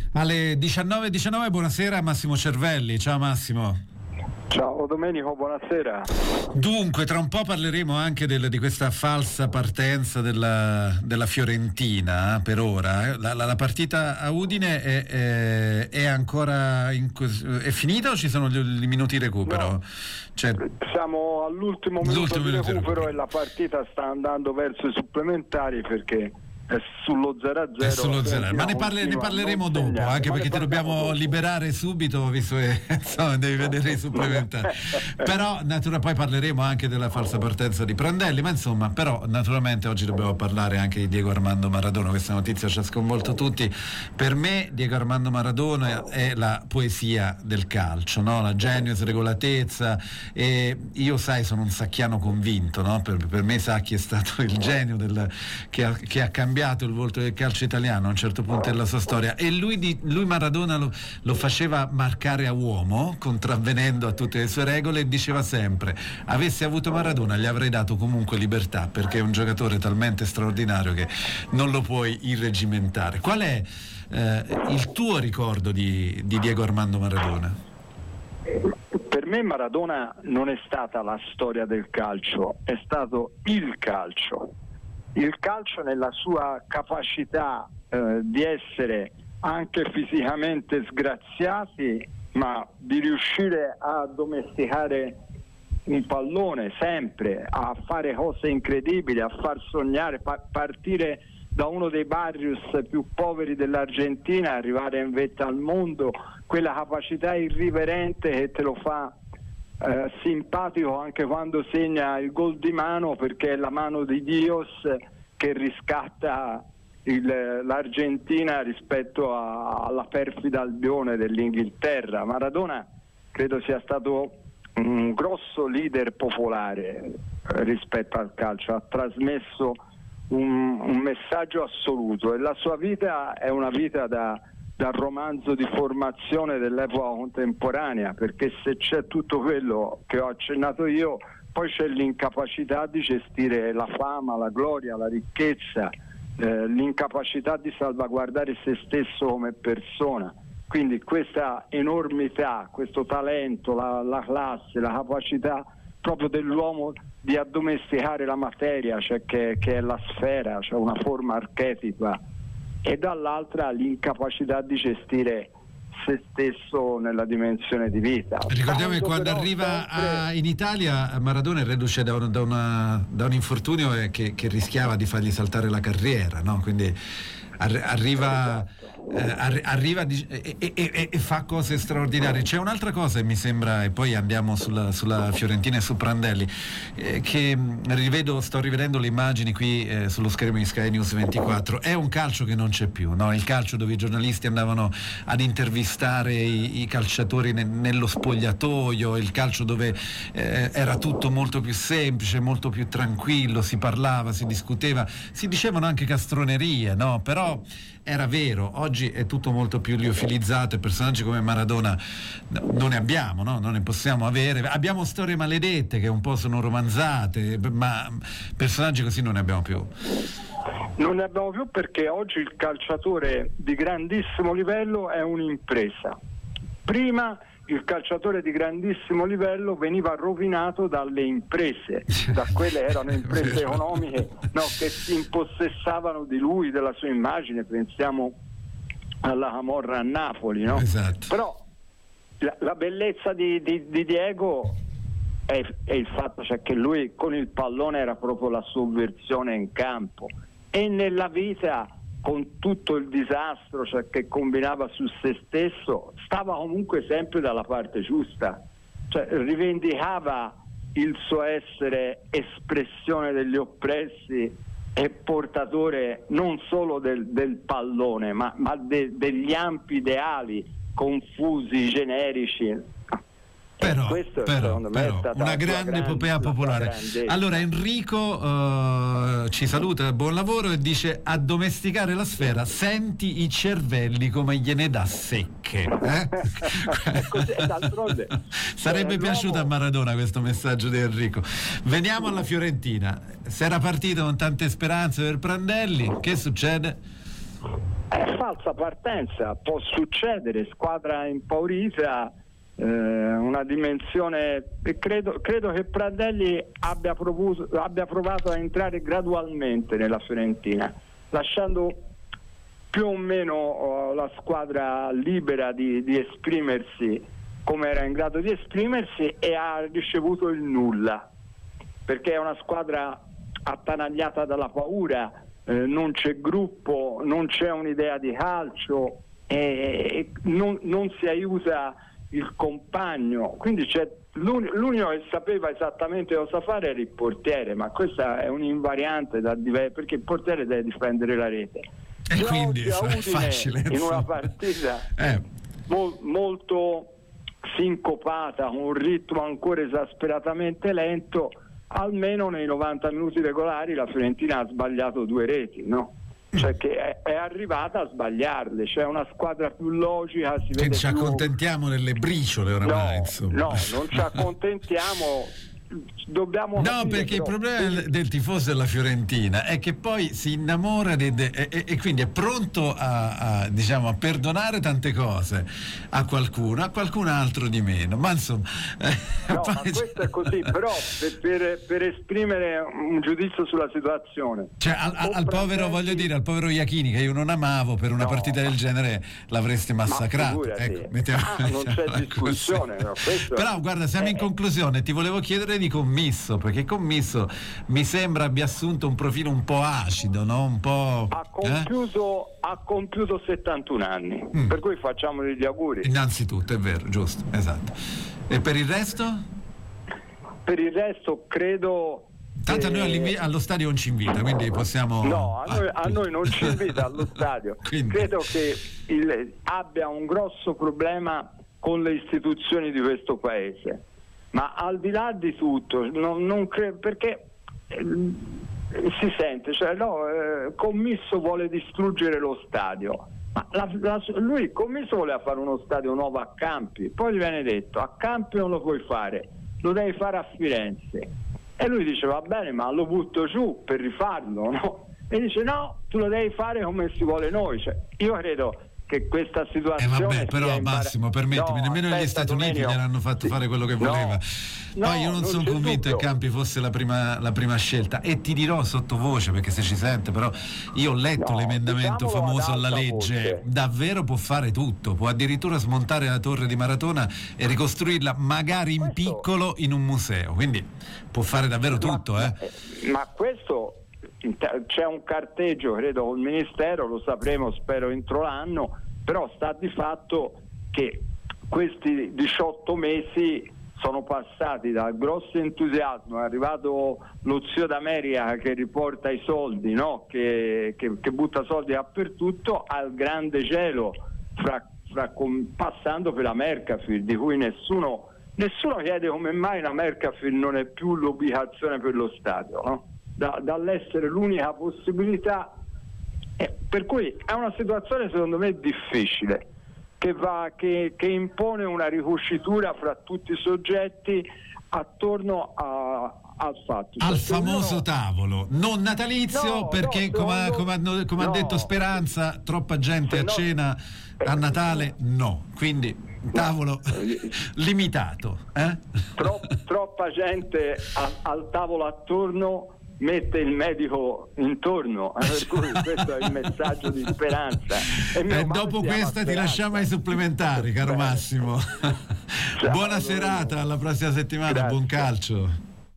Alle 19:19, buonasera Massimo Cervelli. Ciao Massimo. Ciao Domenico, buonasera. Dunque, tra un po' parleremo anche di questa falsa partenza della Fiorentina, per ora. La partita a Udine è ancora è finita o ci sono i minuti di recupero? No, siamo all'ultimo minuto di recupero e la partita sta andando verso i supplementari perché è sullo 0-0. È sullo 0-0. Ma ne parleremo dopo, anche perché ti dobbiamo liberare subito, visto che insomma, devi vedere i supplementari. Però poi parleremo anche della falsa partenza di Prandelli, ma insomma, però naturalmente oggi dobbiamo parlare anche di Diego Armando Maradona. Questa notizia ci ha sconvolto tutti. Per me Diego Armando Maradona è la poesia del calcio, no? La genius, regolatezza, e io sono un sacchiano convinto, no? Per me Sacchi è stato il genio che ha cambiato il volto del calcio italiano a un certo punto della sua storia, e lui Maradona lo faceva marcare a uomo, contravvenendo a tutte le sue regole, e diceva sempre: avessi avuto Maradona gli avrei dato comunque libertà, perché è un giocatore talmente straordinario che non lo puoi irregimentare. Qual è il tuo ricordo di Diego Armando Maradona? Per me Maradona non è stata la storia del calcio, è stato il calcio. Il calcio nella sua capacità di essere anche fisicamente sgraziati, ma di riuscire a domesticare un pallone sempre, a fare cose incredibili, a far sognare, partire da uno dei barrios più poveri dell'Argentina, arrivare in vetta al mondo, quella capacità irriverente che te lo fa simpatico anche quando segna il gol di mano, perché è la mano di Dios che riscatta l'Argentina rispetto alla perfida Albione dell'Inghilterra. Maradona credo sia stato un grosso leader popolare rispetto al calcio, ha trasmesso un messaggio assoluto, e la sua vita è una vita da romanzo di formazione dell'epoca contemporanea, perché se c'è tutto quello che ho accennato io, poi c'è l'incapacità di gestire la fama, la gloria, la ricchezza, l'incapacità di salvaguardare se stesso come persona. Quindi questa enormità, questo talento, la classe, la capacità proprio dell'uomo di addomesticare la materia, cioè che è la sfera, cioè una forma archetipa, e dall'altra l'incapacità di gestire se stesso nella dimensione di vita. Ricordiamo che quando arriva in Italia Maradona è reduce da un infortunio che rischiava di fargli saltare la carriera, no? Quindi arriva e fa cose straordinarie. C'è un'altra cosa che mi sembra, e poi andiamo sulla Fiorentina e su Prandelli, che sto rivedendo le immagini qui sullo schermo di Sky News 24. È un calcio che non c'è più, no? Il calcio dove i giornalisti andavano ad intervistare i calciatori nello spogliatoio, il calcio dove era tutto molto più semplice, molto più tranquillo, si parlava, si discuteva, si dicevano anche castronerie, no? Però era vero. Oggi è tutto molto più liofilizzato, e personaggi come Maradona non ne abbiamo, no? Non ne possiamo avere. Abbiamo storie maledette che un po' sono romanzate, ma personaggi così non ne abbiamo più. Non ne abbiamo più perché oggi il calciatore di grandissimo livello è un'impresa. Prima il calciatore di grandissimo livello veniva rovinato dalle imprese, da quelle erano imprese economiche, no, che si impossessavano di lui, della sua immagine. Pensiamo alla camorra a Napoli, no? Esatto. Però la bellezza di Diego è il fatto, cioè, che lui con il pallone era proprio la sovversione in campo, e nella vita, con tutto il disastro, cioè, che combinava su se stesso, stava comunque sempre dalla parte giusta, cioè rivendicava il suo essere espressione degli oppressi e portatore non solo del pallone, ma degli ampi ideali confusi, generici. Però, secondo me è stata una grande epopea popolare. Allora Enrico ci saluta, buon lavoro, e dice: a domesticare la sfera senti i cervelli come gliene dà secche. Così, d'altronde sarebbe piaciuto a Maradona questo messaggio di Enrico. Veniamo alla Fiorentina. Si era partito con tante speranze per Prandelli, che succede? È falsa partenza, può succedere, squadra impaurita, una dimensione. Credo che Prandelli abbia provato a entrare gradualmente nella Fiorentina, lasciando più o meno la squadra libera di esprimersi come era in grado di esprimersi, e ha ricevuto il nulla, perché è una squadra attanagliata dalla paura, non c'è gruppo, non c'è un'idea di calcio, non si aiuta il compagno, quindi l'unico che sapeva esattamente cosa fare era il portiere, ma questa è un'invariante perché il portiere deve difendere la rete. E quindi è facile in una partita molto sincopata, con un ritmo ancora esasperatamente lento, almeno nei 90 minuti regolari la Fiorentina ha sbagliato 2 reti, no? Cioè che è arrivata a sbagliarle, c'è una squadra più logica, si vede ci accontentiamo delle briciole oramai, insomma. No, non ci accontentiamo, dobbiamo perché il problema del tifoso della Fiorentina è che poi si innamora e quindi è pronto a perdonare tante cose a qualcun altro di meno, ma insomma ma questo è così, però per esprimere un giudizio sulla situazione, cioè al povero, voglio dire, al povero Iachini, che io non amavo, per una partita del genere l'avresti massacrato, non c'è discussione, però guarda, siamo in conclusione, ti volevo chiedere di Commisso, perché Commisso mi sembra abbia assunto un profilo un po' acido, no? Un po'. Ha compiuto 71 anni, per cui facciamogli gli auguri. Innanzitutto, è vero, giusto, esatto. E per il resto? Per il resto credo. Tanto a noi allo stadio non ci invita, quindi possiamo. No, a noi non ci invita allo stadio. Quindi. Credo che abbia un grosso problema con le istituzioni di questo paese. Ma al di là di tutto, non credo, perché si sente, Commisso vuole distruggere lo stadio, ma lui Commisso voleva fare uno stadio nuovo a Campi, poi gli viene detto a Campi non lo puoi fare, lo devi fare a Firenze, e lui dice va bene, ma lo butto giù per rifarlo, no? E dice no, tu lo devi fare come si vuole noi, io credo che questa situazione però Massimo, permettimi, nemmeno gli Stati Uniti gli hanno fatto fare quello che voleva. Poi io non sono convinto che Campi fosse la prima scelta, e ti dirò sottovoce, perché se ci sente, però io ho letto l'emendamento famoso alla legge, davvero può fare tutto, può addirittura smontare la torre di Maratona e ricostruirla magari in piccolo in un museo, quindi può fare davvero tutto. Ma questo c'è un carteggio, credo, col Ministero, lo sapremo spero entro l'anno, però sta di fatto che questi 18 mesi sono passati dal grosso entusiasmo, è arrivato lo zio d'America che riporta i soldi, no? che butta soldi dappertutto, al grande cielo, passando per la Mercafil, di cui nessuno chiede come mai la Mercafil non è più l'ubicazione per lo stadio, no? Dall'essere l'unica possibilità, per cui è una situazione secondo me difficile, che impone una ricucitura fra tutti i soggetti attorno al fatto, al famoso tavolo non natalizio, perché come ha detto Speranza, troppa gente a cena a Natale, quindi tavolo limitato, troppa gente al tavolo attorno mette il medico intorno, per cui questo è il messaggio di Speranza. E dopo questa ti lasciamo ai supplementari, caro Massimo. Buona serata, alla prossima settimana. Grazie. Buon calcio.